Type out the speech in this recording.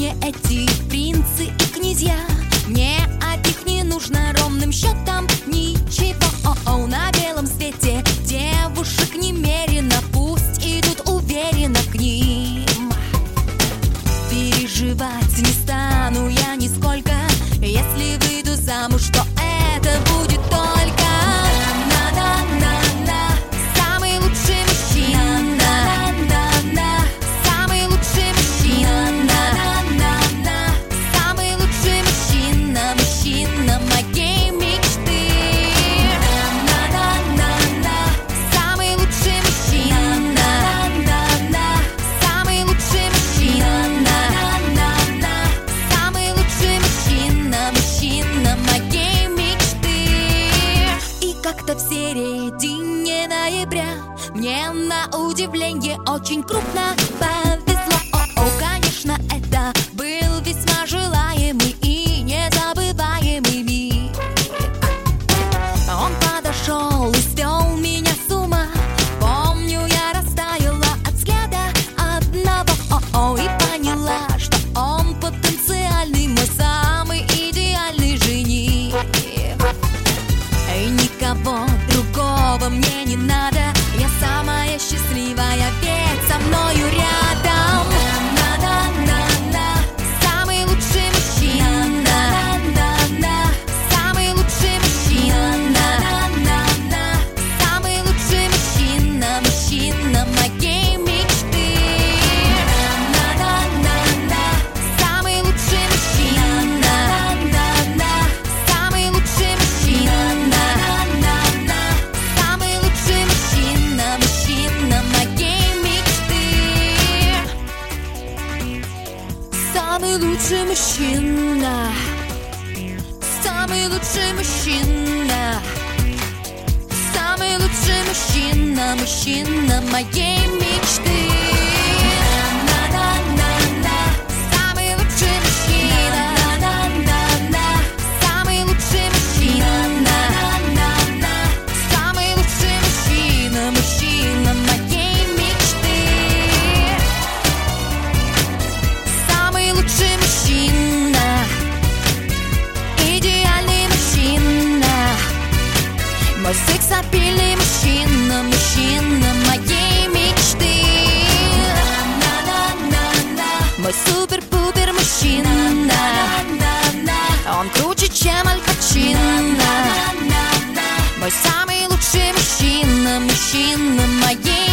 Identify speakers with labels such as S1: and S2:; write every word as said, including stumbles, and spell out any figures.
S1: мне эти принцы и князья. Мне от них не нужно ровным счетом ничего. На белом свете девушек немерено, пусть идут уверенно к ним. Переживать не стану я нисколько, если выйду замуж, то это будет только на-на-на-на, самый лучший мужчина, на-на-на, самый лучший мужчина, на-на-на, самый лучший мужчина, мужчина моей мечты. На-на-на-на, самый лучший мужчина, на-на-на, самый лучший мужчина, на-на-на, самый лучший мужчина, мужчина моей мечты. И как-то в середине ноября мне на удивление очень крупно повезло. О-о, конечно, это был весьма желаемый и незабываемый миг. Он подошел и свел меня с ума. Помню, я растаяла от взгляда одного. О-о, и поняла, что он потенциальный мой самый идеальный жених. И никого другого мне не надо, я самая счастливая, ведь со мною рядом. На-на-на-на, самый лучший мужчина, на-на-на, самый лучший мужчина, на-на-на, самый лучший мужчина, мужчина моей мечты. На-на-на-на, самый лучший мужчина, на-на-на, самый лучший мужчина, на-на-на, самый лучший мужчина, мужчина моей мечты. Самый лучший мужчина, самый лучший мужчина, самый лучший мужчина, мужчина моей мечты. На-на-на-на, самый лучший мужчина, на-на-на, самый лучший мужчина, на-на-на, самый лучший мужчина, мужчина моей мечты. Самый лучший мужчина, идеальный мужчина, мой сексапильный мужчина, мужчина моей мечты. На-на-на-на, мой супер-пупер мужчина, он круче, чем Аль Пачино. Мой самый лучший мужчина, мужчина моей